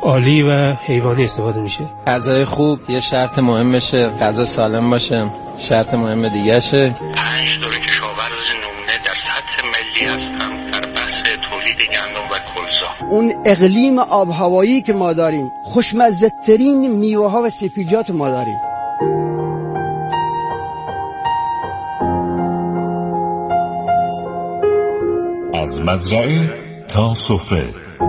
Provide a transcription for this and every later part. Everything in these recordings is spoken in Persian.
آلی و حیوانی استفاده میشه. غذای خوب یه شرط مهمشه، غذا سالم باشه شرط مهم دیگه شه. 5 دوره کشاورز نمونه در سطح ملی هستم در بحث تولید گندم و کلزا. اون اقلیم آب هوایی که ما داریم، خوشمزه ترین میوه ها و سبزیجات ما داریم. از مزرعه تا سفره.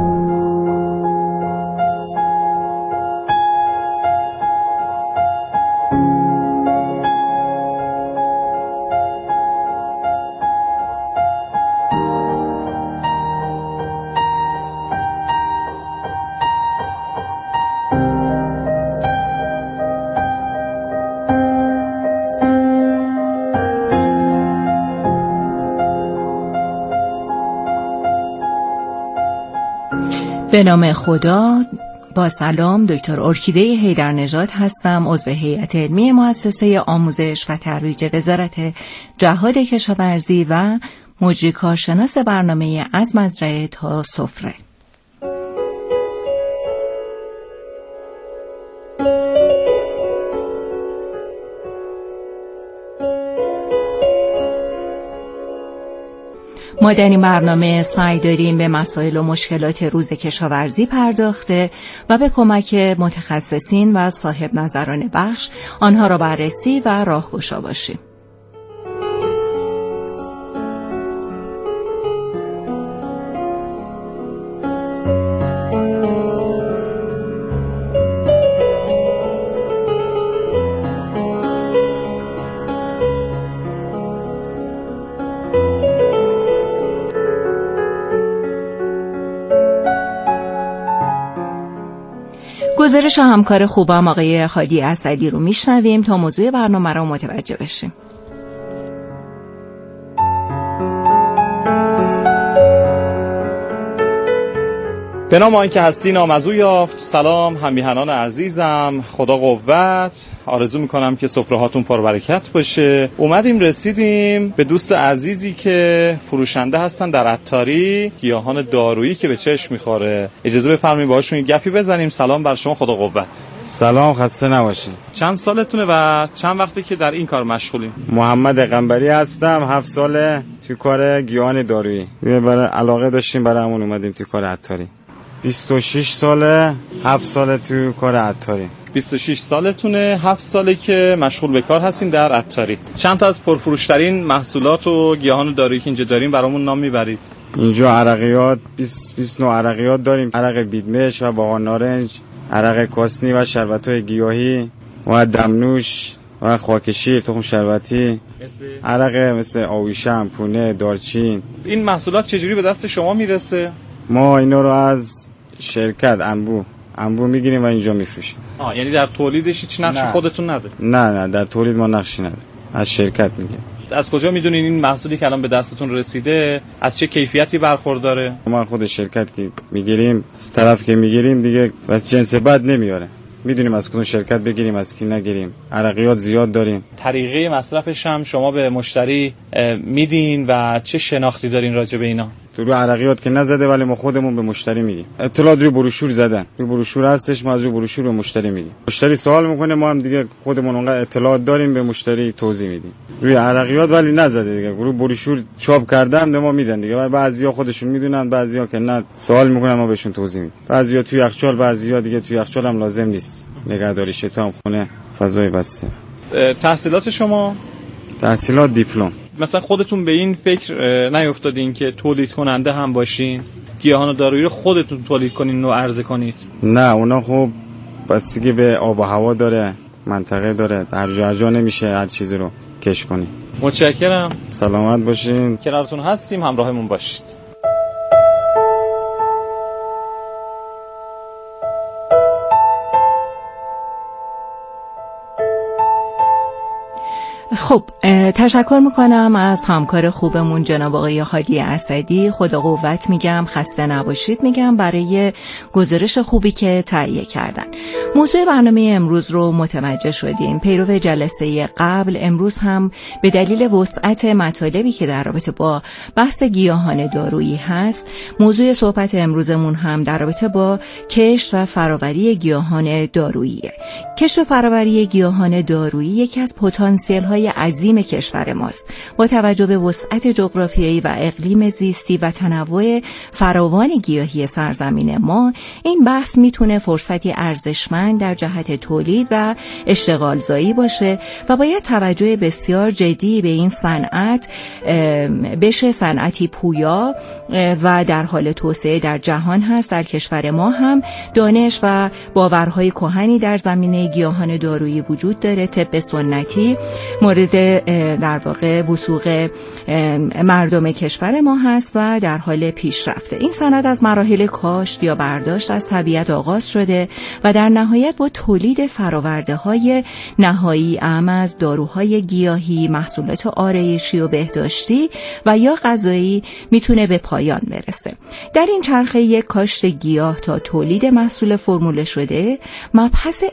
به نام خدا. با سلام، دکتر ارکیده حیدرنژاد هستم، عضو هیئت علمی مؤسسه آموزش و ترویج وزارت جهاد کشاورزی و مجری کارشناس برنامه از مزرعه تا سفره. ما در این برنامه سعی داریم به مسائل و مشکلات روز کشاورزی پرداخته و به کمک متخصصین و صاحب نظران بخش آنها را بررسی و راهگشا باشیم. گزارش همکار خوبم آقای هادی اسدی رو میشنویم تا موضوع برنامه را متوجه بشیم. به نام آن که هستی نامزو یافت. سلام همیهنان عزیزم، خدا قوت. آرزو میکنم که سفره هاتون پربرکت باشه. اومدیم رسیدیم به دوست عزیزی که فروشنده هستن در عطاری گیاهان دارویی که به چشم میخوره. اجازه بفرمایید باهاشون یه گپی بزنیم. سلام بر شما، خدا قوت. سلام، خسته نباشید. چند سالتونه و چند وقتی که در این کار مشغولین؟ محمد قنبری هستم، 7 ساله توی کار گیاهان دارویی. برای علاقه داشتیم برای همون اومدیم توی کار عطاری. 26 ساله، 7 ساله توی کار عطاری. 26 سالتونه، 7 ساله که مشغول به کار هستین در عطاری. چند تا از پرفروشترین محصولات و گیاهان دارویی که اینجا داریم برامون نام میبرید؟ اینجا عرقیات 20 نوع عرقیات داریم. عرق بیدمش و باقال نارنج، عرق کاسنی و شربت‌های گیاهی و دمنوش و خاکشیر، تخم شربتی، عرق مثل آویشم، پونه، دارچین. این محصولات چجوری به دست شما میرسه؟ ما اینا رو از شرکت انبو میگیریم و اینجا میفروشیم. یعنی در تولیدش هیچ نقشی خودتون نداره؟ نه در تولید ما نقشی نداره، از شرکت میگیریم. از کجا میدونین این محصولی که الان به دستتون رسیده از چه کیفیتی برخورداره؟ ما خود شرکت که میگیریم، از طرف که میگیریم دیگه بس جنس بد نمیاره، میدونیم از کدوم شرکت بگیریم از کی نگیریم. عرقیات زیاد داریم. طریقه مصرفش هم شما به مشتری میدین و چه شناختی دارین راجع به اینا؟ تو رو عرقیات که نزده ولی ما خودمون به مشتری میگیم. اطلاعات روی بروشور زدن، روی بروشور هستش، ما از روی بروشور به مشتری میگیم. مشتری سوال میکنه، ما هم دیگه خودمون اونقدر اطلاعات داریم به مشتری توضیح میدیم. روی عرقیات ولی نزده دیگه، روی بروشور چاپ کردن به ما میدن دیگه. ولی بعضیا خودشون میدونن، بعضیا که نه سوال میکنن ما بهشون توضیح میدیم. بعضیا توی یخچال، بعضیا دیگه توی یخچال هم لازم نیست نگهداریش، تو هم خونه فضای بسته. تحصیلات شما؟ تحصیلات دیپلم. مثلا خودتون به این فکر نیافتادین که تولید کننده هم باشین، گیاهان دارویی رو خودتون تولید کنین و عرضه کنید؟ نه، اونا خب بستگی به آب و هوا داره، منطقه داره، هر جا نمیشه هر چیزی رو کش کنی. متشکرم، سلامت باشین. کنارتون هستیم، همراهمون باشید. خب تشکر میکنم از همکار خوبمون جناب آقای هادی اسدی. خدا قوت میگم، خسته نباشید میگم برای گزارش خوبی که تهیه کردن. موضوع برنامه امروز رو متوجه شدیم. پیرو جلسه قبل، امروز هم به دلیل وسعت مطالبی که در رابطه با بحث گیاهان دارویی هست، موضوع صحبت امروزمون هم در رابطه با کشت و فرآوری گیاهان داروییه. کشت و فرآوری گیاهان دارویی یکی از پتانسیل‌های عظیم کشور ماست. با توجه به وسعت جغرافیایی و اقلیم زیستی و تنوع فراوان گیاهی سرزمین ما، این بحث میتونه فرصتی ارزشمند در جهت تولید و اشتغالزایی باشه و باید توجه بسیار جدی به این صنعت بشه. صنعتی پویا و در حال توسعه در جهان هست. در کشور ما هم دانش و باورهای کهنی در زمینه گیاهان دارویی وجود داره. طب سنتی مورد در واقع وثوق مردم کشور ما هست و در حال پیشرفته. این صنعت از مراحل کاشت یا برداشت از طبیعت آغاز شده و در نهایت با تولید فرآورده‌های نهایی اعم از داروهای گیاهی، محصولات آرایشی و بهداشتی و یا غذایی میتونه به پایان برسه. در این چرخه یک کاشت گیاه تا تولید محصول فرموله شده، مبحث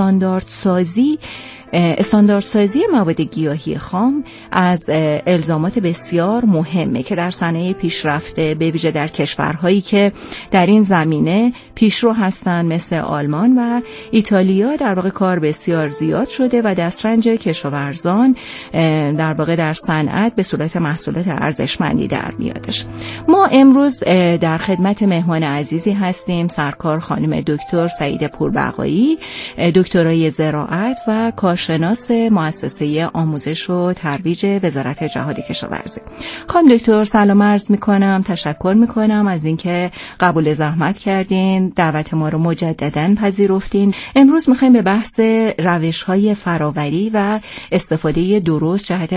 استانداردسازی مواد گیاهی خام از الزامات بسیار مهمه که در صنایع پیشرفته، به ویژه در کشورهایی که در این زمینه پیشرو هستند مثل آلمان و ایتالیا، در واقع کار بسیار زیاد شده و دسترنج کشاورزان در واقع در صنعت به صورت محصولات ارزشمندی در میادش. ما امروز در خدمت مهمان عزیزی هستیم، سرکار خانم دکتر سعیده پوربقایی، دکترای زراعت و کارشناس مؤسسه آموزش و ترویج وزارت جهاد کشاورزی. خانم دکتر سلام عرض میکنم، تشکر میکنم از اینکه قبول زحمت کردین، دعوت ما رو مجدداً پذیرفتین. امروز میخوایم به بحث روش‌های فرآوری و استفاده درست جهت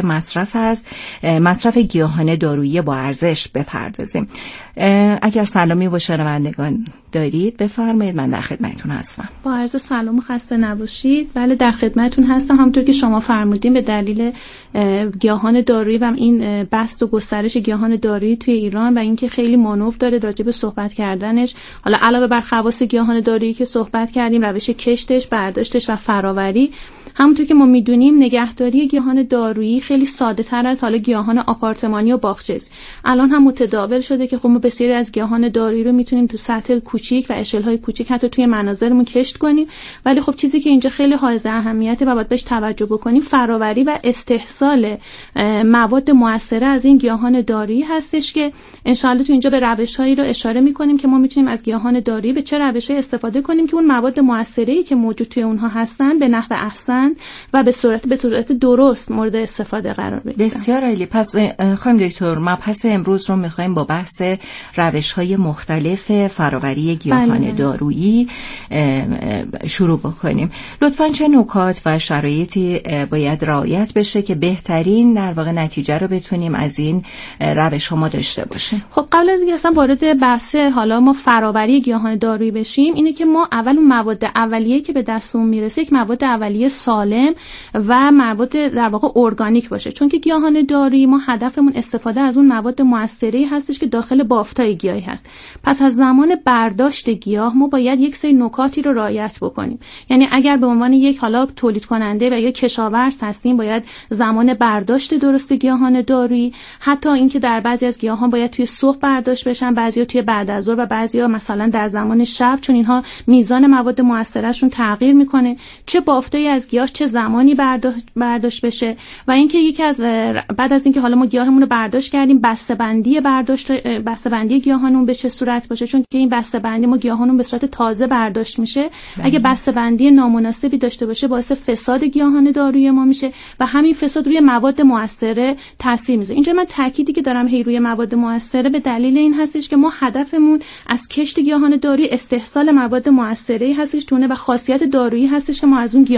مصرف گیاهان دارویی با ارزش بپردازیم. اگر سلامی با شنوندگان دارید بفرمایید، من در خدمتتون هستم. با عرض سلام و خسته نباشید. بله در خدمتتون هستم. همونطور که شما فرمودین به دلیل گیاهان دارویی و این بسط و گسترش گیاهان دارویی توی ایران و اینکه خیلی مانور داره راجع به صحبت کردنش، حالا علاوه بر خواص گیاهان دارویی که صحبت کردیم، روش کشتش، برداشتش و فرآوری، همونطور که ما میدونیم نگهداری گیاهان دارویی خیلی ساده تر از حالا گیاهان آپارتمانی و باغچه‌ای. الان هم متداول شده که خب ما بسیاری از گیاهان دارویی رو میتونیم تو سطح کوچیک و اشل‌های کوچیک حتی توی منازلمون کشت کنیم، ولی خب چیزی که اینجا خیلی حائز اهمیته و باید بهش توجه بکنیم فرآوری و استحصال مواد مؤثره از این گیاهان دارویی هستش که ان شاءالله تو اینجا به روش‌هایی رو اشاره می‌کنیم که ما میتونیم از گیاهان دارویی به چه روش‌هایی استفاده کنیم که اون مواد مؤثره‌ای که موجود توی اونها هستن به نحو احسن و به صورت درست مورد استفاده قرار بگیرن. بسیار عالی. پس خانم دکتر مبحث امروز رو می‌خوایم با بحث روش‌های مختلف فرآوری گیاهان دارویی شروع بکنیم. لطفاً چه نکات و شرایطی باید رعایت بشه که بهترین در واقع نتیجه رو بتونیم از این روش‌ها ما داشته باشیم؟ خب قبل از اینکه اصلا وارد بحث حالا ما فرآوری گیاهان دارویی بشیم، اینه که ما اول اون مواد اولیه که به دستمون میرسه یک مواد اولیه سالم و مواد در واقع ارگانیک باشه، چون که گیاهان دارویی ما هدفمون استفاده از اون مواد مؤثره‌ای هستش که داخل بافتای گیاهی هست. پس از زمان برداشت گیاه ما باید یک سری نکاتی رو رعایت بکنیم. یعنی اگر به عنوان یک حالا تولید کننده و یا کشاورز هستیم، باید زمان برداشت درست گیاهان دارویی، حتی اینکه در بعضی از گیاهان باید توی صبح برداشت بشن، بعضیا توی بعد از ظهر و بعضیا مثلا در زمان شب، چون اینها میزان مواد مؤثرشون تغییر میکنه، چه بافتایی از گیاه چه زمانی برداشت بشه. و اینکه یکی از بعد از اینکه حالا ما گیاهمون رو برداشت کردیم، بسته‌بندی گیاهانمون به چه صورت باشه، چون که این بسته‌بندی ما گیاهانمون به صورت تازه برداشت میشه. اگه بسته‌بندی نامناسبی داشته باشه باعث فساد گیاهان دارویی ما میشه و همین فساد روی مواد مؤثره تاثیر میذاره. اینجا من تأکیدی که دارم روی مواد مؤثره به دلیل این هستش که ما هدفمون از کشت گیاهان دارویی استحصال مواد مؤثره هستش تونه و خاصیت دارویی هستش که ما از اون گیاهان میخوایم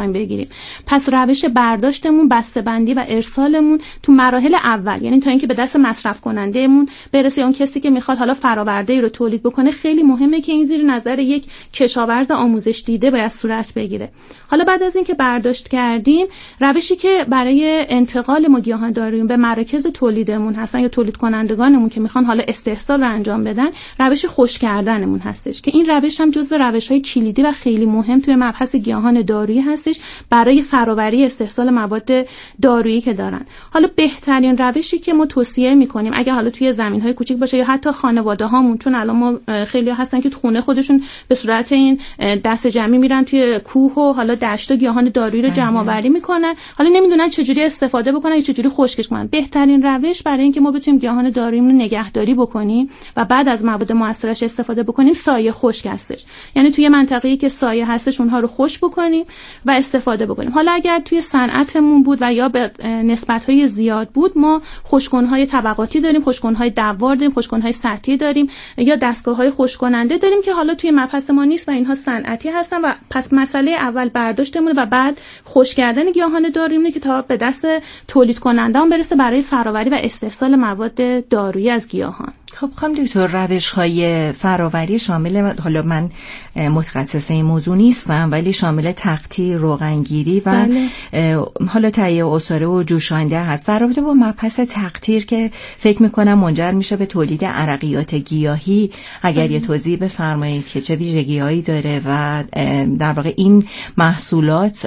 میخوایم بگیریم. پس روش برداشتمون، بسته‌بندی و ارسالمون تو مراحل اول، یعنی تا اینکه به دست مصرف کنندهمون برسه، اون کسی که میخواد حالا فرآورده‌ای رو تولید بکنه، خیلی مهمه که این زیر نظر یک کشاورز آموزش دیده باید صورت بگیره. حالا بعد از اینکه برداشت کردیم، روشی که برای انتقال ما گیاهان دارویی به مراکز تولیدمون هستن یا تولید کنندگانمون که میخوان حالا استحصال رو انجام بدن، روش خشک کردنمون هستش که این روش هم جزو روش‌های کلیدی و خیلی مهم توی مبحث گیاهان دارویی هستش برای فرآوری استحصال مواد دارویی که دارن. حالا بهترین روشی که ما توصیه میکنیم اگه حالا توی زمین‌های کوچیک باشه یا حتی خانواده‌هامون، چون الان ما خیلی هستن که تو خونه خودشون به صورت این دست جمعی میرن توی کوه و حالا دشت و گیاهان دارویی رو جمع آوری میکنن، حالا نمیدونن چجوری استفاده بکنن یا چجوری خشکش کنن. بهترین روش برای اینکه ما بتونیم گیاهان دارویی رو نگهداری بکنیم و بعد از مواد مؤثرش استفاده بکنیم، سایه خشک هستش. یعنی توی منطقه‌ای که سایه هستش اونها رو خشک بکنیم و استفاده بکنیم. حالا اگر توی صنعتمون بود و یا به نسبت‌های زیاد بود، ما خشک‌کن‌های طبقاتی داریم، خشک‌کن‌های دوار داریم، خشک‌کن‌های سطحی داریم یا دستگاه‌های خشک‌کننده داریم که حالا توی مبحث ما نیست و اینها صنعتی هستن. و پس مسئله اول برداشتمون و بعد خشک کردن گیاهان دارویی که تا به دست تولید کننده‌ها برسه برای فرآوری و استحصال مواد دارویی از گیاهان. خب خانم دکتر، روش‌های فرآوری شامل، حالا من متخصص این موضوع نیستم، ولی شامل تقطیر، روغنگیری و حالا تهیه عصاره و جوشانده هست. در رابطه با مبحث تقطیر که فکر می‌کنم منجر میشه به تولید عرقیات گیاهی، اگر یه توضیح بفرمایید که چه ویژگی‌هایی داره و در واقع این محصولات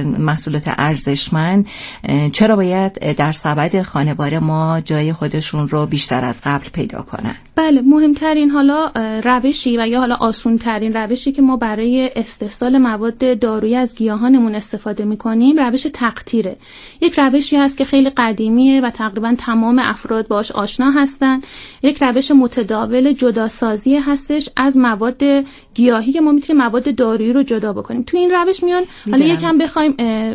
ارزشمند چرا باید در سبد خانوار ما جای خودشون رو بیشتر از قبل پیدا کنن؟ بله، مهمترین حالا روشی و یا حالا آسان‌ترین روشی که ما برای استحصال مواد دارویی از گیاهانمون استفاده می‌کنیم روش تقطیره. یک روشی هست که خیلی قدیمیه و تقریبا تمام افراد باش آشنا هستن. یک روش متداول جداسازی هستش از مواد گیاهی که ما میتونیم مواد دارویی رو جدا بکنیم. تو این روش میان حالا یکم بخوایم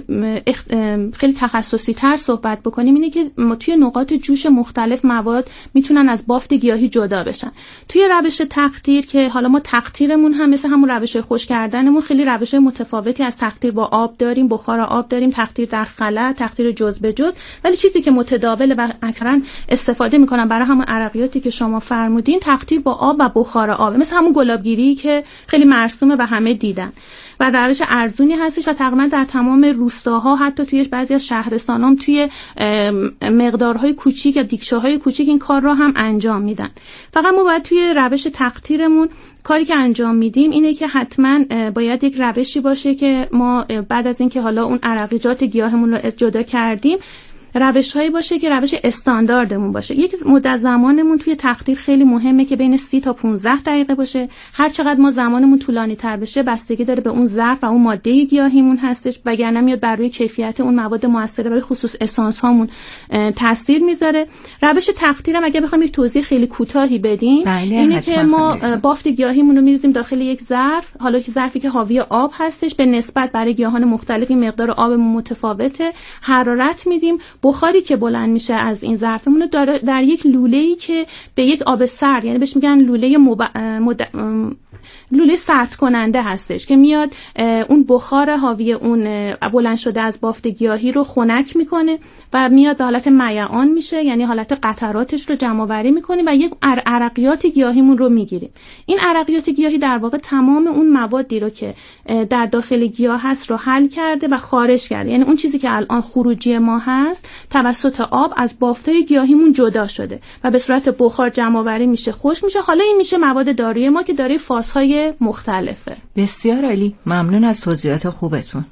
خیلی تخصصی تر صحبت بکنیم، اینه که ما توی نقاط جوش مختلف مواد میتونن از بافت گیاهی جدا بشن. توی روش تقطیر که حالا ما تقطیرمون هم مثل همون روش خشک کردنمون خیلی روش‌های متفاوتی از تقطیر با آب داریم، بخار آب داریم، تقطیر در خلا، تقطیر جزء به جزء، ولی چیزی که متداول و اکثرا استفاده میکنن برای همون عرقیاتی که شما فرمودین، تقطیر با آب و بخار آب، مثل همون گلابگیری که خیلی مرسومه و همه دیدن و روش ارزونی هستش و تقریبا در تمام روستاها، حتی توی بعضی از شهرستانام توی مقدارهای کوچیک یا دیکچه‌های کوچیک این کار را هم انجام میدن. فقط ما باید توی روش تقطیرمون کاری که انجام میدیم اینه که حتما باید یک روشی باشه که ما بعد از اینکه حالا اون عرقیات گیاهمون رو جدا کردیم، روش‌هایی باشه که روش استانداردمون باشه. یک مدت زمانمون توی تقطیر خیلی مهمه که بین 30 تا 15 دقیقه باشه. هر چقدر ما زمانمون طولانی‌تر بشه بستگی داره به اون ظرف و اون ماده گیاهیمون هستش، وگرنه میاد بر روی کیفیت اون مواد مؤثره برای خصوص اسانس هامون تاثیر میذاره. روش تقطیرم اگه بخوام یک توضیح خیلی کوتاهی بدیم، اینه که ما بافت گیاهیمون رو می‌ریزیم داخل یک ظرف، حالا که ظرفی که حاوی آب هستش، به نسبت برای گیاهان مختلفی مقدار آبمون متفاوته، حرارت میدیم. بخاری که بلند میشه از این ظرفمون رو در یک لوله‌ای که به یک آب سرد، یعنی بهش میگن لوله سرد کننده هستش که میاد اون بخار حاوی اون بلند شده از بافت گیاهی رو خنک میکنه و میاد به حالت میعان میشه، یعنی حالت قطراتش رو جمع آوری میکنیم و یک عرقیات گیاهیمون رو میگیریم. این عرقیات گیاهی در واقع تمام اون موادی رو که در داخل گیاه هست رو حل کرده و خارج کرده، یعنی اون چیزی که الان خروجی ما هست توسط آب از بافتای گیاهیمون جدا شده و به صورت بخار جمع آوری میشه، خشک میشه. حالا این میشه مواد دارویی ما که داره فازهای مختلفه. بسیار عالی، ممنون از توضیحات خوبتون.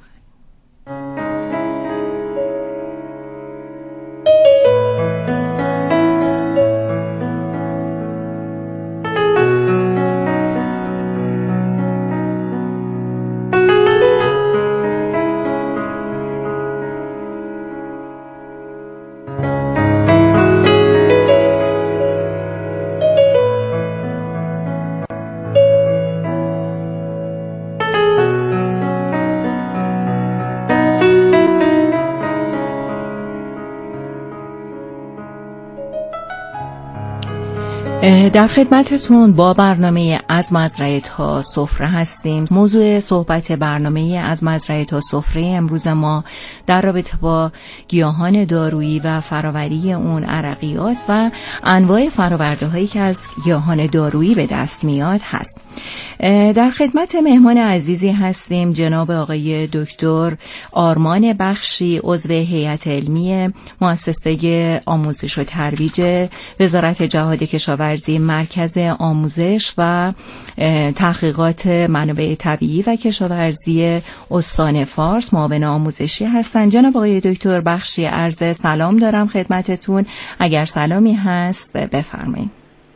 در خدمتتون با برنامه از مزرعه تا سفره هستیم. موضوع صحبت برنامه از مزرعه تا سفره امروز ما در رابطه با گیاهان دارویی و فراوری اون عرقیات و انواع فراورده هایی که از گیاهان دارویی به دست میاد هست. در خدمت مهمان عزیزی هستیم، جناب آقای دکتر آرمان بخشی، عضو هیئت علمی مؤسسه آموزش و ترویج وزارت جهاد کشاورزی، مرکز آموزش و تحقیقات منابع طبیعی و کشاورزی استان فارس، معاون آموزشی هستند. جناب آقای دکتر بخشی، عرض سلام دارم خدمتتون. اگر سلامی هست بفرمایید.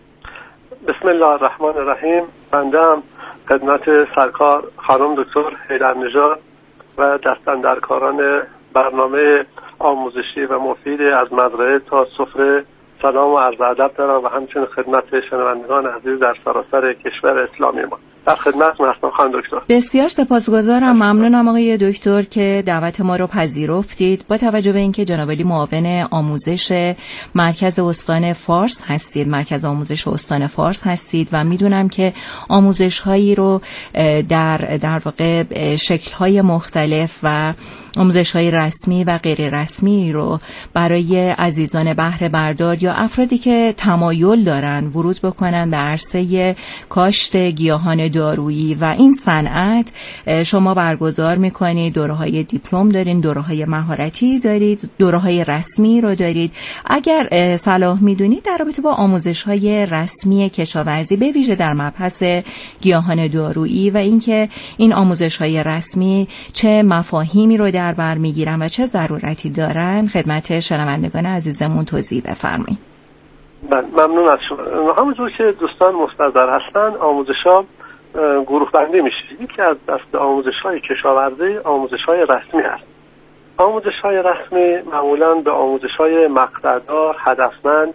بسم الله الرحمن الرحیم. بنده هم خدمت سرکار خانم دکتر حیدرنژاد و دستاندرکاران برنامه آموزشی و مفید از مزرعه تا سفره سلام و عرض ادب دارم و همچنین خدمت شنوندگان عزیز در سراسر کشور اسلامی ما. در خدمتتون هستم خانم دکتر. بسیار سپاسگزارم، ممنونم آقای دکتر که دعوت ما رو پذیرفتید. با توجه به اینکه جناب عالی معاون آموزش مرکز استان فارس هستید، مرکز آموزش استان فارس هستید و میدونم که آموزش هایی رو در واقع شکل های مختلف و آموزش های رسمی و غیر رسمی رو برای عزیزان بهره بردار یا افرادی که تمایل دارن ورود بکنن در عرصه کاشت گیاهان دارویی و این صنعت شما برگزار میکنید. دوره‌های دیپلم دارین، دوره‌های مهارتی دارید، دوره‌های رسمی رو دارید. اگر صلاح میدونید در رابطه با آموزش‌های رسمی کشاورزی به ویژه در مبحث گیاهان دارویی و اینکه این آموزش‌های رسمی چه مفاهیمی رو در بر میگیرن و چه ضرورتی دارن، خدمت شنوندگان عزیزمون توضیح بفرمایید. ممنون از شما. همونجور که دوستان مستحضر هستن، آموزش‌ها گروه بندی میشه. یکی از دست آموزش‌های کشاورزی آموزش‌های رسمی هست. آموزش‌های رسمی معمولاً به آموزش‌های مقطع‌دار، هدفمند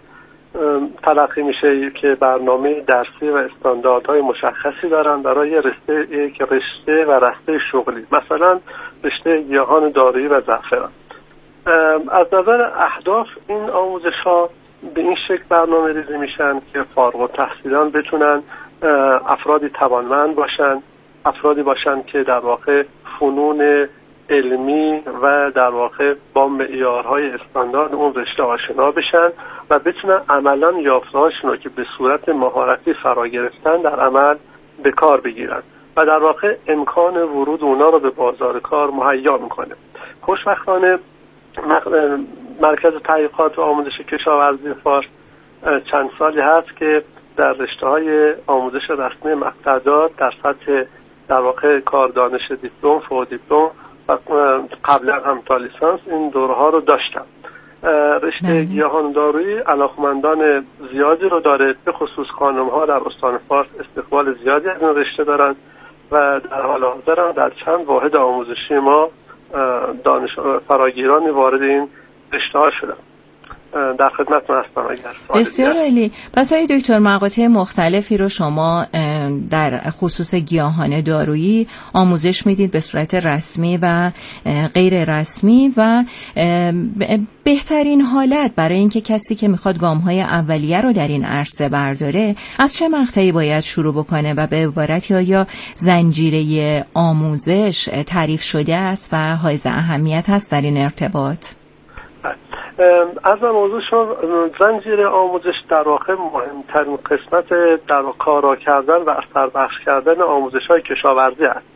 تلقی میشه که برنامه درسی و استانداردهای مشخصی دارن برای رشته و رشته شغلی، مثلا رشته گیاهان دارویی و زعفران. از نظر اهداف این آموزش‌ها به این شکل برنامه ریزی میشن که فارغ التحصیلان بتونن افرادی توانمند باشن، افرادی باشن که در واقع فنون علمی و در واقع با معیارهای استاندارد اون رشته آشنا بشن و بتونن عملاً یافته‌هاشون رو که به صورت مهارتی فرا گرفتن در عمل به کار بگیرن و در واقع امکان ورود اونا رو به بازار کار مهیا میکنه. خوشبختانه مرکز تحقیقات و آموزش کشاورزی فارس چند سالی هست که در رشته‌های آموزش رسمی مقطع‌دار در سطح در واقع کاردانش دیپلم، فوق دیپلم و قبلا هم تا لیسانس این دوره‌ها رو داشتم. رشته گیاهان دارویی علاقمندان زیادی رو داره، به خصوص خانم‌ها در استان فارس استقبال زیادی از این رشته دارن و در حال حاضر در چند واحد آموزشی ما فراگیرانی وارد این رشته‌ها شدن. در خدمتتون هستم. بسیار عالی. پس آقای دکتر، مقاطع مختلفی رو شما در خصوص گیاهان دارویی آموزش میدید به صورت رسمی و غیر رسمی و بهترین حالت برای اینکه کسی که میخواد گام‌های اولیه رو در این عرصه برداره از چه مقطعی باید شروع بکنه و به عبارتی آیا زنجیره آموزش تعریف شده است و حائز اهمیت هست در این ارتباط؟ از موضوع شما زنجیره آموزش در واقع مهمترین قسمت در کارا کردن و اثر بخش کردن آموزش‌های کشاورزی است.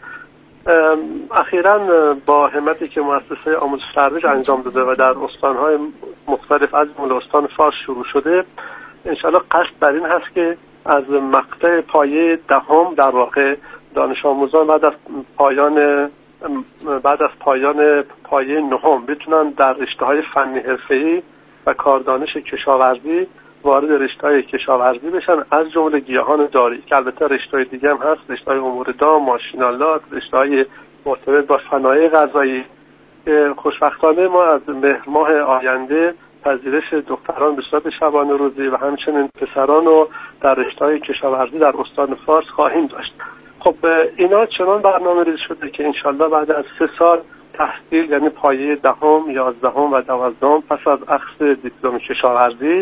اخیراً با همتی که مؤسسه آموزش ترویج انجام داده و در استان‌های مختلف از جمله استان فارس شروع شده، انشالله قصد بر این هست که از مقطع پایه دهم در واقع دانش آموزان بعد از پایان پایه نهم بتونن در رشته‌های فنی حرفه‌ای و کاردانش کشاورزی وارد رشته‌های کشاورزی بشن، از جمله گیاهان دارویی که البته رشته‌های دیگه هم هست، رشته‌های امور دام، ماشین‌آلات، رشته‌های مرتبط با صنایع غذایی. خوشبختانه ما از مهر ماه آینده پذیرش دختران به صورت شبانه روزی و همچنین پسران رو در رشته‌های کشاورزی در استان فارس خواهیم داشت. خب اینا چنان برنامه ریزی شده که انشالله بعد از 3 سال تحصیل، یعنی پایه 10م، 11م و 12م، پس از اخذ دیپلم کشاورزی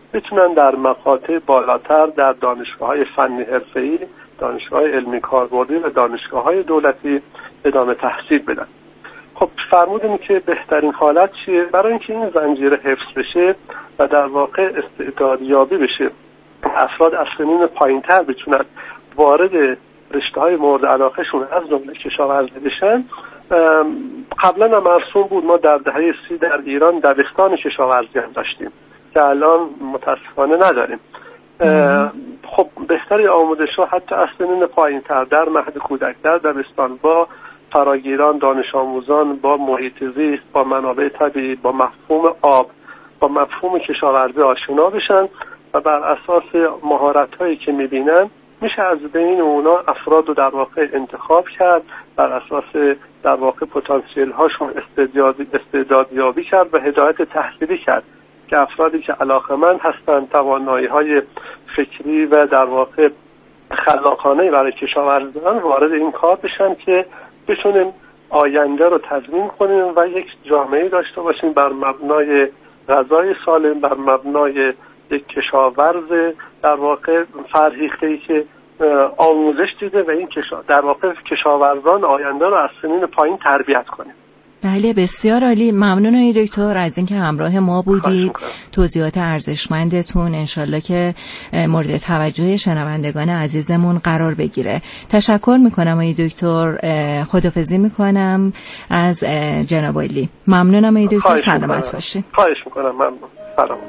بتونن در مقاطع بالاتر در دانشگاه‌های فنی حرفه‌ای، دانشگاه‌های علمی کاربردی و دانشگاه‌های دولتی ادامه تحصیل بدن. خب فرمودیم که بهترین حالت چیه؟ برای اینکه این زنجیره حفظ بشه و در واقع استعدادیابی بشه، افراد از سنین پایین‌تر بتونن وارد رشته‌های مورد علاقه‌شون از جمله کشاورزی بشن. قبلا هم مرسوم بود، ما در دهه 30 در ایران دبستان کشاورزی هم داشتیم که الان متاسفانه نداریم. خب بهتری آموزش‌ها حتی از سنین پایین‌تر در مهد کودک، در دبستان، با فراگیران، دانش آموزان، با محیط زیست، با منابع طبیعی، با مفهوم آب، با مفهوم کشاورزی آشنا بشن و بر اساس مهارت‌هایی که می‌بینن میشه از بین اونا افراد رو در واقع انتخاب کرد، بر اساس در واقع پتانسیل هاشون استعدادیابی کرد و هدایت تحصیلی کرد که افرادی که علاقه‌مند هستن، توانایی‌های فکری و در واقع خلاقانه برای کشاورزی دارن، وارد این کار بشن که بتونیم آینده رو تضمین کنیم و یک جامعه داشته باشیم بر مبنای غذای سالم، بر مبنای یک کشاورز در واقع فرهیخته‌ای که آموزش دیده و این در واقع کشاورزان آینده رو از سنین پایین تربیت کنیم. بله بسیار عالی. ممنون آقای دکتر از اینکه همراه ما بودید. توضیحات ارزشمندتون انشالله که مورد توجه شنوندگان عزیزمون قرار بگیره. تشکر میکنم آقای دکتر. خداحافظی میکنم از جناب علی. ممنونم آقای دکتر. سلامت باشید. خواهش میکنم. ممنون. سلام.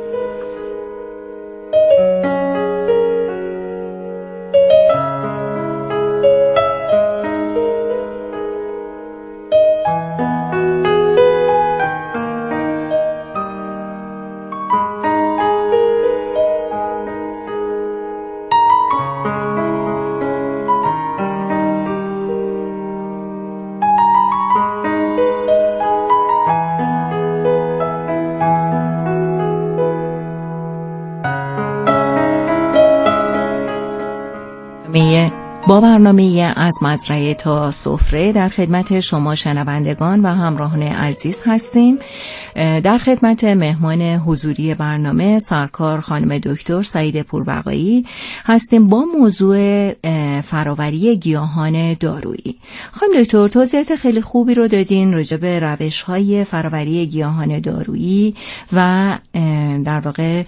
با برنامه از مزرعه تا سفره در خدمت شما شنوندگان و همراهان عزیز هستیم. در خدمت مهمان حضوری برنامه سرکار خانم دکتر سعید پوربقایی هستیم با موضوع فراوری گیاهان دارویی. خانم دکتر توضیحات خیلی خوبی رو دادین راجع به روش‌های فراوری گیاهان دارویی و در واقع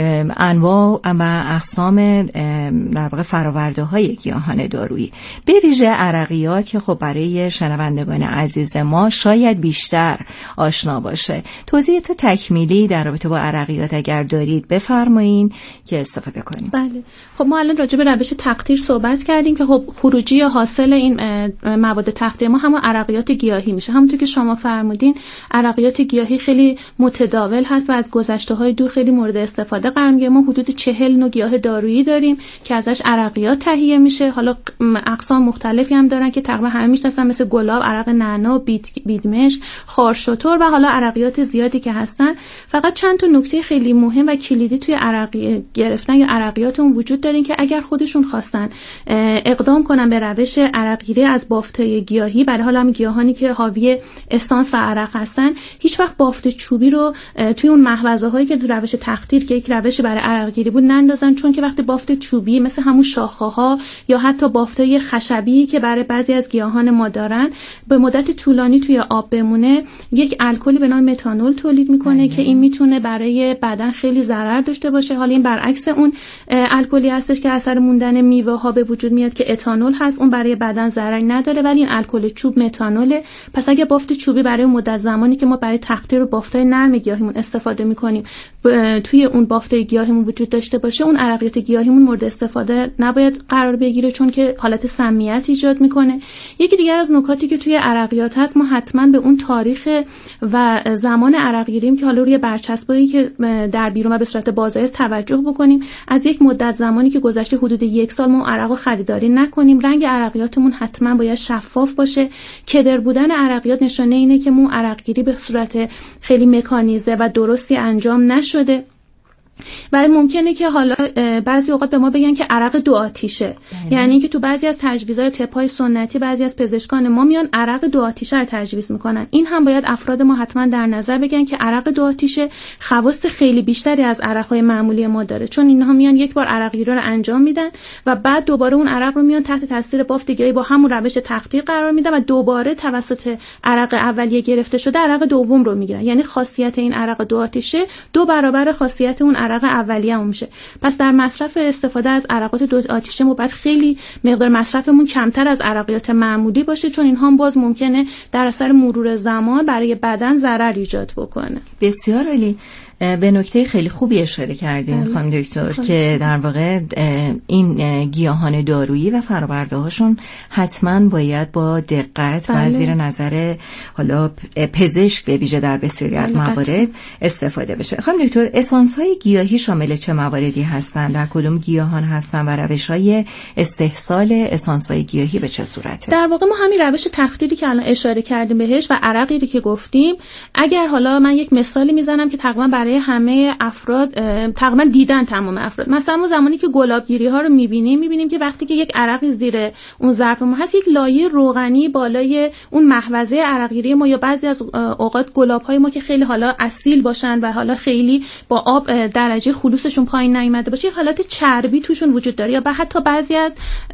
انواع و اقسام در واقع فرآورده‌های گیاهان دارویی، به ویژه عرقیات که خب برای شنوندگان عزیز ما شاید بیشتر آشنا باشه. توضیحات تکمیلی در رابطه با عرقیات اگر دارید بفرمایین که استفاده کنیم. بله خب ما الان راجع به روش تقطیر صحبت کردیم که خب خروجی یا حاصل این مواد تقطیر ما همون عرقیات گیاهی میشه. همونطور که شما فرمودین عرقیات گیاهی خیلی متداول هست و از گذشته‌های دور خیلی مورد استفاده قرار میگیره. ما حدود 40 نوع گیاه دارویی داریم که ازش عرقیات تهیه میشه. حالا اقسام مختلفی هم دارن که تقریبا همه میشناسن، مثل گلاب، عرق نعنا، بیدمش، خارشتر و حالا عرقیات زیادی که هستن. فقط چند تا نکته خیلی مهم و کلیدی توی عرقی گرفتن یا عرقیات اون وجود دارین که اگر خودشون خواستن اقدام کنن به روش عرقگیری از بافت‌های گیاهی، برای حالا هم گیاهانی که حاوی اسانس و عرق هستن، هیچ وقت بافت چوبی رو توی اون محوظه‌هایی که تو روش تقطیر که یک روش برای عرقگیری بود نندازن، چون که وقتی بافت چوبی مثل همون شاخه‌ها یا حتی بافتای خشبی که برای بعضی از گیاهان ما دارن به مدت طولانی توی آب بمونه، یک الکلی به نام متانول تولید میکنه که این میتونه برای بدن خیلی ضرر داشته باشه. حالا این برعکس اون الکلی هستش که اثر موندن میوه ها به وجود میاد که اتانول هست، اون برای بدن ضرری نداره، ولی این الکل چوب متانوله. پس اگه بافت چوبی برای مدت زمانی که ما برای تقطیر بافتای نرم گیاهیمون استفاده میکنیم توی اون بافتای گیاهیمون وجود داشته باشه، اون عرقیات گیاهیمون مورد استفاده نباید قرار بگیره، چون که حالت سمیت ایجاد میکنه. یکی دیگر از نکاتی که توی عرقیات هست، ما حتما به اون تاریخ و زمان عرقگیریم که حالا روی برچسبایی که در بیرون و به صورت بازآیز توجه بکنیم. از یک مدت زمانی که گذشته حدود 1 سال ما عرقو خریداری نکنیم. رنگ عرقیاتمون حتما باید شفاف باشه. کدر بودن عرقیات نشانه اینه که مو عرقگیری به صورت خیلی مکانیزه و درستی انجام نشده. ولی ممکنه که حالا بعضی اوقات به ما بگن که عرق دو آتیشه، یعنی اینکه تو بعضی از تجویزهای طب‌های سنتی بعضی از پزشکان ما میان عرق دو آتیشه رو تجویز میکنن. این هم باید افراد ما حتما در نظر بگن که عرق دو آتیشه خواص خیلی بیشتری از عرق‌های معمولی ما داره، چون اینها میان یک بار عرقگیری رو انجام میدن و بعد دوباره اون عرق رو میان تحت تاثیر بافت گیاهی با همون روش تقطیر قرار میدن و دوباره توسط عرق اولیه گرفته شده عرق دوم رو میگیرن. یعنی خاصیت این عرق دو آتیشه 2 برابر خاصیت اون عرق اولیه میشه. پس در مصرف استفاده از عرقات دو آتیشه ما باید خیلی مقدار مصرفمون کمتر از عرقیات معمولی باشه، چون اینها هم باز ممکنه در اثر مرور زمان برای بدن ضرر ایجاد بکنه. بسیار عالی. به نکته خیلی خوبی اشاره کردین خانم دکتر که در واقع این گیاهان دارویی و فرآورده هاشون حتما باید با دقت و زیر نظر حالا پزشک به ویژه در بسیاری از موارد استفاده بشه. خانم دکتر، اسانس های گیاهی شامل چه مواردی هستند؟ در کدوم گیاهان هستند و روش های استحصال اسانس های گیاهی به چه صورته؟ در واقع ما همین روش تقطیری که الان اشاره کردیم بهش و عرقی که گفتیم، اگر حالا من یک مثالی میزنم که تقریبا برای همه افراد تقریبا دیدن تمام افراد، مثلا ما زمانی که گلابگیری ها رو میبینیم که وقتی که یک عرقی زیر اون ظرف ما هست، یک لایه روغنی بالای اون محوزه عرقگیری ما، یا بعضی از اوقات گلاب های ما که خیلی حالا اصیل باشن و حالا خیلی با آب درجه خلوصشون پایین نیامده باشه، یک حالت چربی توشون وجود داره، یا حتی بعضی از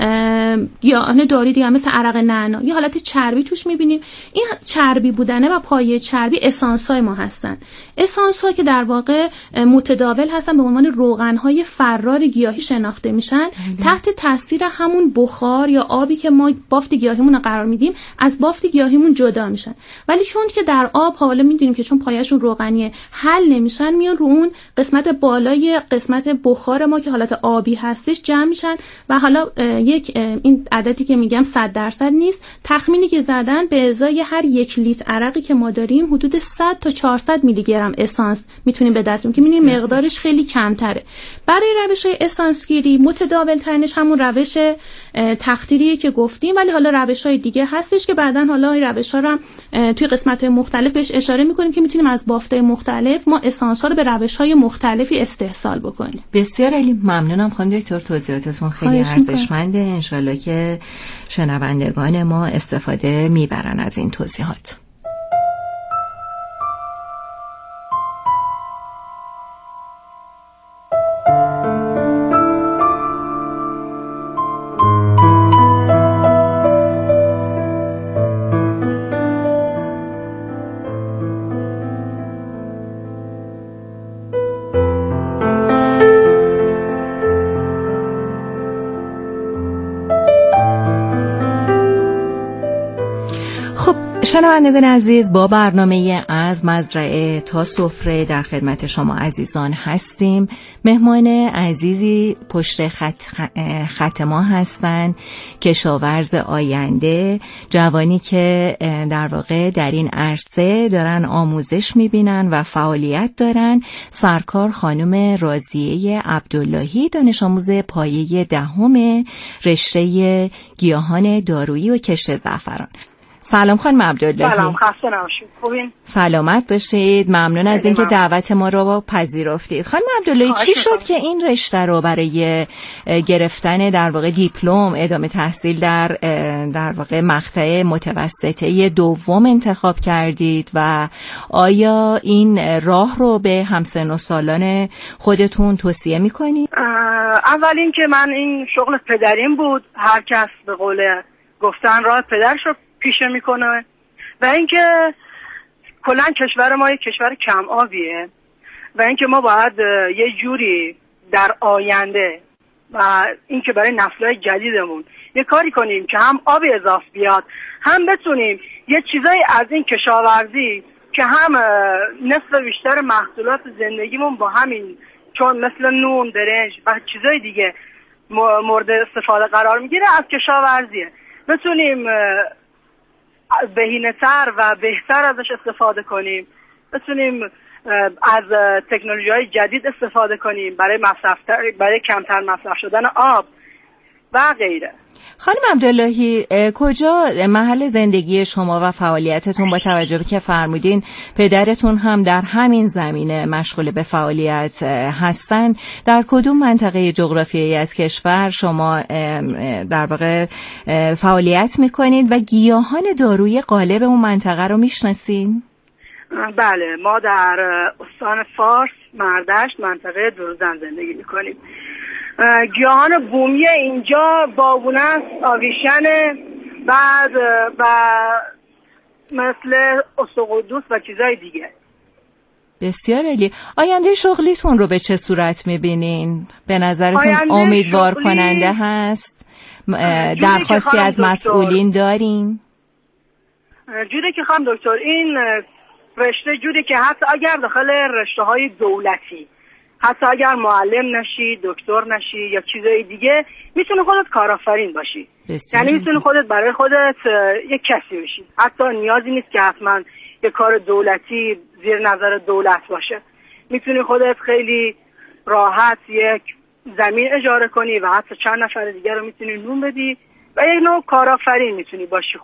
گیاهان دارویی دیگه مثل عرق نعنا یه حالت چربی توش میبینیم. این چربی بودنه و پایه چربی اسانس های ما هستن. اسانس ها که در واقع متداول هستن به عنوان روغن‌های فرار گیاهی شناخته میشن، تحت تاثیر همون بخار یا آبی که ما بافت گیاهیمون رو قرار میدیم از بافت گیاهیمون جدا میشن. ولی چون که در آب حالا میدونیم که چون پایه‌شون روغنیه حل نمیشن، میان رو اون قسمت بالای قسمت بخار ما که حالت آبی هستش جمع میشن و حالا این عددی که میگم 100% نیست، تخمینی که زدن به ازای هر 1 لیتر عرقی که ما داریم حدود 100 تا 400 میلی گرم اسانس میتونیم به دست بیاریم که می‌بینیم مقدارش خیلی کمتره. برای روش‌های اسانسگیری متداول ترینش همون روش تقطیریه که گفتیم، ولی حالا روش‌های دیگه هستش که بعداً حالا این روش‌ها رو توی قسمت‌های مختلف بهش اشاره می‌کنیم که می‌تونیم از بافت‌های مختلف ما اسانس‌ها رو به روش‌های مختلفی استحصال بکنیم. بسیار عالی، ممنونم خانم دکتر، توضیحاتتون خیلی ارزشمنده. انشالله که شنوندگان ما استفاده می‌برن از این توضیحات. شنوندگان عزیز، با برنامه از مزرعه تا سفره در خدمت شما عزیزان هستیم. مهمان عزیزی پشت خط ما هستند، کشاورز آینده، جوانی که در واقع در این عرصه دارن آموزش میبینن و فعالیت دارن. سرکار خانم راضیه عبداللهی، دانش آموز پایه 10 رشته گیاهان دارویی و کشت زعفران. سلام خانم عبداللهی. سلام، خسته نباشید. خوبین؟ سلامت باشید. ممنون از اینکه دعوت ما رو پذیرفتید. خانم عبداللهی، چی شد که این رشته رو برای گرفتن در واقع دیپلم ادامه تحصیل در واقع مقطع متوسطه دوم انتخاب کردید و آیا این راه رو به همسن و سالان خودتون توصیه میکنید؟ اول اینکه من این شغل پدریم بود، هر کس به قول گفتن راه پدرش رو پیشه میکنه، و اینکه کلا کشور ما یک کشور کم آبیه و اینکه ما باید یه جوری در آینده و اینکه برای نسل‌های جدیدمون یه کاری کنیم که هم آب اضافه بیاد، هم بتونیم یه چیزایی از این کشاورزی که هم نصف بیشتر محصولات زندگیمون با همین، چون مثل نون، برنج و چیزای دیگه مورد استفاده قرار میگیره، از کشاورزیه، بتونیم بهینه‌تر و بهتر ازش استفاده کنیم، بتونیم از تکنولوژی‌های جدید استفاده کنیم برای کمتر مصرف شدن آب و غیره. خانم عبداللهی، کجا محل زندگی شما و فعالیتتون با توجه به که فرمودین پدرتون هم در همین زمینه مشغول به فعالیت هستن، در کدوم منطقه جغرافیایی از کشور شما در واقع فعالیت میکنید و گیاهان دارویی غالب اون منطقه رو میشناسین؟ بله، ما در استان فارس مردشت منطقه دروزن زندگی میکنیم. گیاهان بومی اینجا بابونه است، آویشن، بعد و مثل اسطقدوس و چیزای دیگه. بسیار عالی. آینده شغلیتون رو به چه صورت میبینین؟ به نظرتون امیدوار کننده هست؟ درخواستی از مسئولین دارین؟ جوری که خانم دکتر، این رشته جوری که حتی اگر داخل رشته های دولتی، حتی اگر معلم نشی، دکتر نشی یا چیزای دیگه، میتونی خودت کارآفرین باشی. یعنی میتونی خودت برای خودت یک کسی بشی. حتی نیازی نیست که حتما یک کار دولتی زیر نظر دولت باشه. میتونی خودت خیلی راحت یک زمین اجاره کنی و حتی چند نفر دیگر رو میتونی نون بدی و یک نوع کارآفرین میتونی باشی.